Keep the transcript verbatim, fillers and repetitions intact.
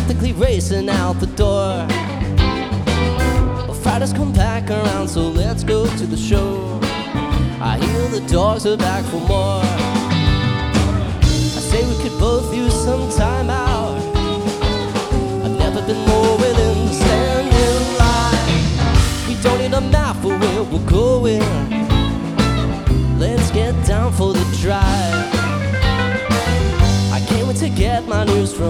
practically racing out the door. But Friday's come back around, so let's go to the show. I hear the dogs are back for more. I say we could both use some time out. I've never been more willing to stand in line. We don't need a map for where we're going. Let's get down for the drive. I can't wait to get my news from